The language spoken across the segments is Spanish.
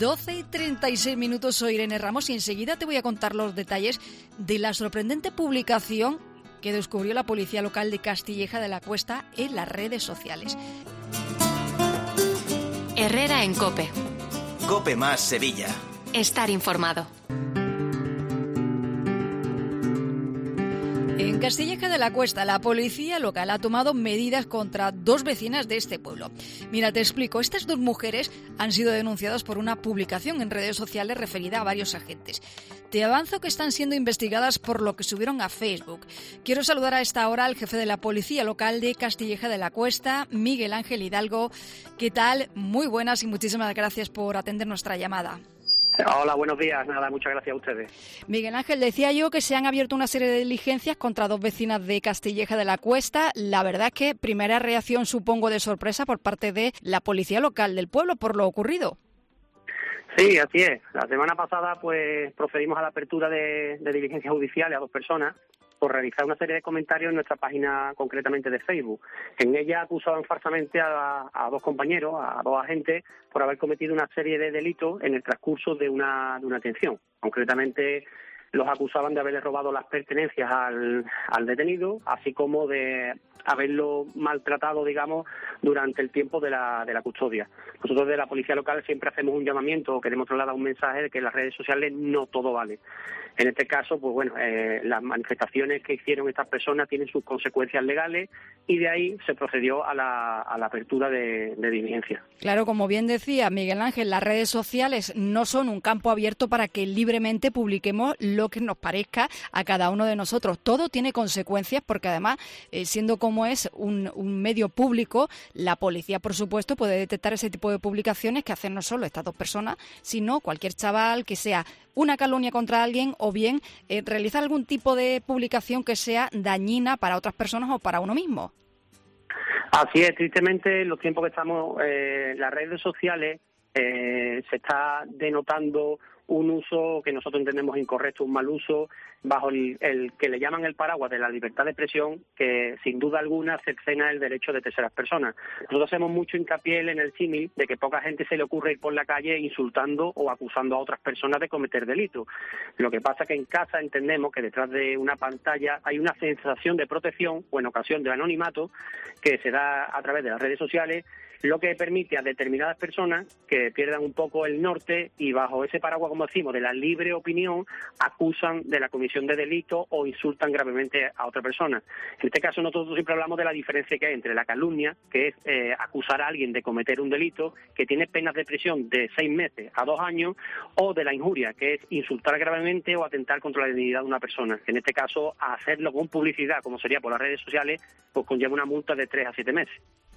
12:36, soy Irene Ramos y enseguida te voy a contar los detalles de la sorprendente publicación que descubrió la policía local de Castilleja de la Cuesta en las redes sociales. Herrera en COPE. COPE más Sevilla. Estar informado. En Castilleja de la Cuesta, la policía local ha tomado medidas contra 2 vecinas de este pueblo. Mira, te explico. Estas 2 mujeres han sido denunciadas por una publicación en redes sociales referida a varios agentes. Te avanzo que están siendo investigadas por lo que subieron a Facebook. Quiero saludar a esta hora al jefe de la policía local de Castilleja de la Cuesta, Miguel Ángel Hidalgo. ¿Qué tal? Muy buenas y muchísimas gracias por atender nuestra llamada. Hola, buenos días. Nada, muchas gracias a ustedes. Miguel Ángel, decía yo que se han abierto una serie de diligencias contra 2 vecinas de Castilleja de la Cuesta. La verdad es que primera reacción, supongo, de sorpresa por parte de la policía local del pueblo por lo ocurrido. Sí, así es. La semana pasada pues procedimos a la apertura de diligencias judiciales a 2 personas por realizar una serie de comentarios en nuestra página, concretamente de Facebook. En ella acusaban falsamente a 2 compañeros, a 2 agentes, por haber cometido una serie de delitos en el transcurso de una detención. Concretamente, los acusaban de haberle robado las pertenencias al detenido, así como de haberlo maltratado, digamos, durante el tiempo de la custodia. Nosotros de la policía local siempre hacemos un llamamiento, queremos trasladar un mensaje de que en las redes sociales no todo vale. En este caso, pues bueno, las manifestaciones que hicieron estas personas tienen sus consecuencias legales y de ahí se procedió a la apertura de diligencia. Claro, como bien decía Miguel Ángel, las redes sociales no son un campo abierto para que libremente publiquemos lo que nos parezca a cada uno de nosotros. Todo tiene consecuencias porque además, siendo como es un medio público, la policía, por supuesto, puede detectar ese tipo de publicaciones que hacen no solo estas 2 personas, sino cualquier chaval que sea una calumnia contra alguien o bien realizar algún tipo de publicación que sea dañina para otras personas o para uno mismo. Así es, tristemente, en los tiempos que estamos, las redes sociales se está denotando un uso que nosotros entendemos incorrecto, un mal uso, bajo el que le llaman el paraguas de la libertad de expresión, que sin duda alguna cercena el derecho de terceras personas. Nosotros hacemos mucho hincapié en el símil de que poca gente se le ocurre ir por la calle insultando o acusando a otras personas de cometer delitos. Lo que pasa es que en casa entendemos que detrás de una pantalla hay una sensación de protección o en ocasión de anonimato que se da a través de las redes sociales, lo que permite a determinadas personas que pierdan un poco el norte y bajo ese paraguas, como decimos, de la libre opinión, acusan de la comisión de delitos o insultan gravemente a otra persona. En este caso nosotros siempre hablamos de la diferencia que hay entre la calumnia, que es acusar a alguien de cometer un delito, que tiene penas de prisión de 6 meses a 2 años, o de la injuria, que es insultar gravemente o atentar contra la dignidad de una persona. En este caso, hacerlo con publicidad, como sería por las redes sociales, pues conlleva una multa de 3 a 7 meses.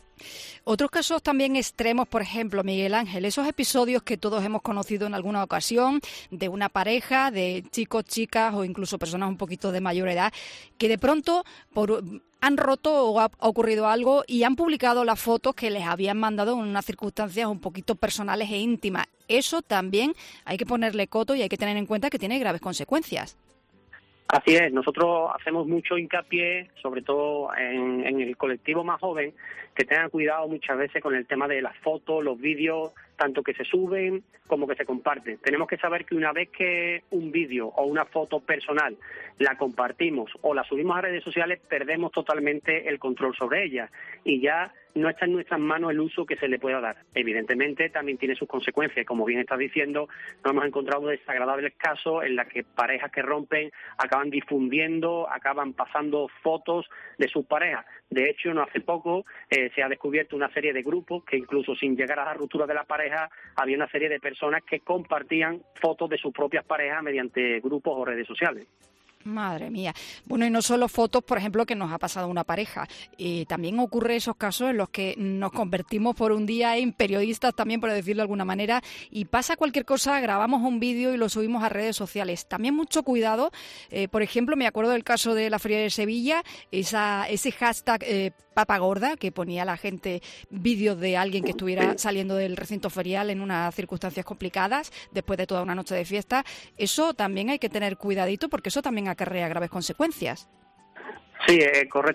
Otros casos también extremos, por ejemplo, Miguel Ángel, esos episodios que todos hemos conocido en alguna ocasión de una pareja, de chicos, chicas o incluso personas un poquito de mayor edad, que de pronto han roto o ha ocurrido algo y han publicado las fotos que les habían mandado en unas circunstancias un poquito personales e íntimas. Eso también hay que ponerle coto y hay que tener en cuenta que tiene graves consecuencias. Así es, nosotros hacemos mucho hincapié, sobre todo en el colectivo más joven, que tengan cuidado muchas veces con el tema de las fotos, los vídeos, tanto que se suben como que se comparten. Tenemos que saber que una vez que un vídeo o una foto personal la compartimos o la subimos a redes sociales, perdemos totalmente el control sobre ella y ya no está en nuestras manos el uso que se le pueda dar. Evidentemente también tiene sus consecuencias, como bien estás diciendo, nos hemos encontrado desagradables casos en los que parejas que rompen acaban difundiendo, acaban pasando fotos de sus parejas. De hecho, no hace poco se ha descubierto una serie de grupos que incluso sin llegar a la ruptura de la pareja, había una serie de personas que compartían fotos de sus propias parejas mediante grupos o redes sociales. Madre mía. Bueno, y no solo fotos, por ejemplo, que nos ha pasado una pareja. También ocurre esos casos en los que nos convertimos por un día en periodistas también, por decirlo de alguna manera, y pasa cualquier cosa, grabamos un vídeo y lo subimos a redes sociales. También mucho cuidado. Por ejemplo, me acuerdo del caso de la Feria de Sevilla, ese hashtag Papa Gorda, que ponía la gente vídeos de alguien que estuviera saliendo del recinto ferial en unas circunstancias complicadas, después de toda una noche de fiesta. Eso también hay que tener cuidadito porque eso también acarrea graves consecuencias. Sí,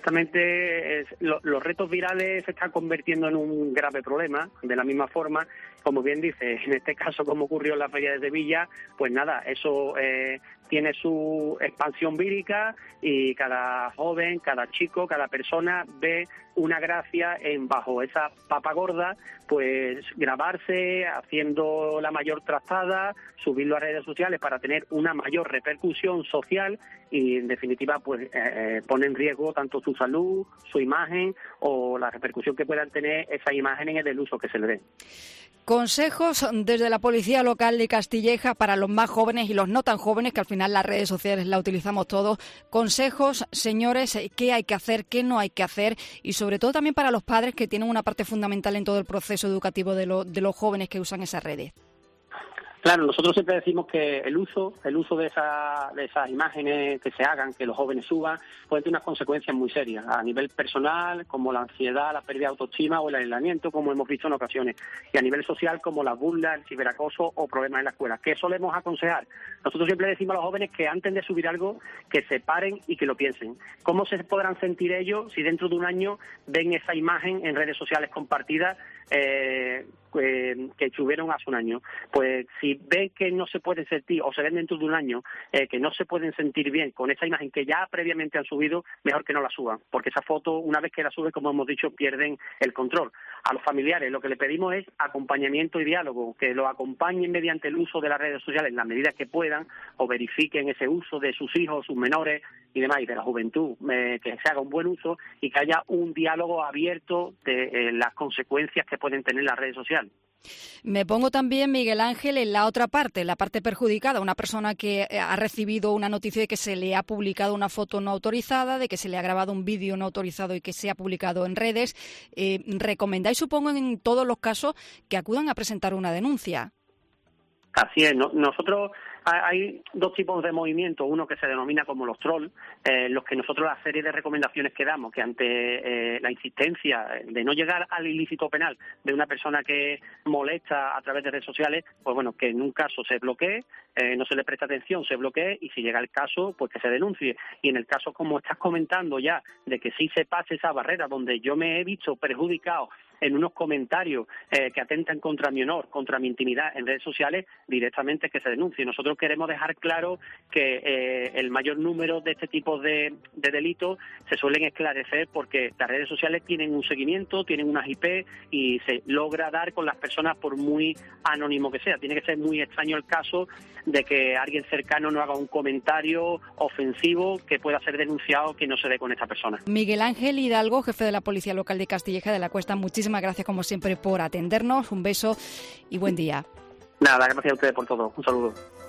correctamente. Los retos virales se están convirtiendo en un grave problema, de la misma forma como bien dice, en este caso como ocurrió en la Feria de Sevilla, pues nada, eso tiene su expansión vírica y cada joven, cada chico, cada persona ve una gracia en bajo esa papa gorda, pues grabarse haciendo la mayor trastada, subirlo a redes sociales para tener una mayor repercusión social y en definitiva pues pone en riesgo tanto su salud, su imagen o la repercusión que puedan tener esas imágenes en el uso que se le dé. Consejos desde la Policía Local de Castilleja para los más jóvenes y los no tan jóvenes, que al final las redes sociales las utilizamos todos. Consejos, señores, qué hay que hacer, qué no hay que hacer y sobre todo también para los padres que tienen una parte fundamental en todo el proceso educativo de los jóvenes que usan esas redes. Claro, nosotros siempre decimos que el uso de esas imágenes que se hagan, que los jóvenes suban, puede tener unas consecuencias muy serias a nivel personal, como la ansiedad, la pérdida de autoestima o el aislamiento, como hemos visto en ocasiones, y a nivel social, como las burlas, el ciberacoso o problemas en la escuela. ¿Qué solemos aconsejar? Nosotros siempre decimos a los jóvenes que antes de subir algo, que se paren y que lo piensen. ¿Cómo se podrán sentir ellos si dentro de un año ven esa imagen en redes sociales compartidas que subieron hace un año? Pues si ven que no se pueden sentir, o se ven dentro de un año, que no se pueden sentir bien con esa imagen que ya previamente han subido, mejor que no la suban, porque esa foto, una vez que la suben, como hemos dicho, pierden el control. A los familiares lo que le pedimos es acompañamiento y diálogo, que lo acompañen mediante el uso de las redes sociales en la medida que puedan, o verifiquen ese uso de sus hijos, sus menores y demás, y de la juventud, que se haga un buen uso y que haya un diálogo abierto de las consecuencias que pueden tener las redes sociales. Me pongo también, Miguel Ángel, en la otra parte, la parte perjudicada, una persona que ha recibido una noticia de que se le ha publicado una foto no autorizada, de que se le ha grabado un vídeo no autorizado y que se ha publicado en redes. ¿Recomendáis, supongo, en todos los casos que acudan a presentar una denuncia? Así es, nosotros hay dos tipos de movimientos, uno que se denomina como los trolls, los que nosotros la serie de recomendaciones que damos, que ante la insistencia de no llegar al ilícito penal de una persona que molesta a través de redes sociales, pues bueno, que en un caso se bloquee, no se le presta atención, se bloquee y si llega el caso, pues que se denuncie. Y en el caso, como estás comentando ya, de que sí se pase esa barrera donde yo me he visto perjudicado en unos comentarios que atentan contra mi honor, contra mi intimidad en redes sociales, directamente que se denuncie. Nosotros queremos dejar claro que el mayor número de este tipo de delitos se suelen esclarecer porque las redes sociales tienen un seguimiento, tienen unas IP y se logra dar con las personas por muy anónimo que sea. Tiene que ser muy extraño el caso de que alguien cercano no haga un comentario ofensivo que pueda ser denunciado que no se dé con esta persona. Miguel Ángel Hidalgo, jefe de la Policía Local de Castilleja de la Cuesta, muchísimas gracias como siempre por atendernos, un beso y buen día. Nada, gracias a ustedes por todo, un saludo.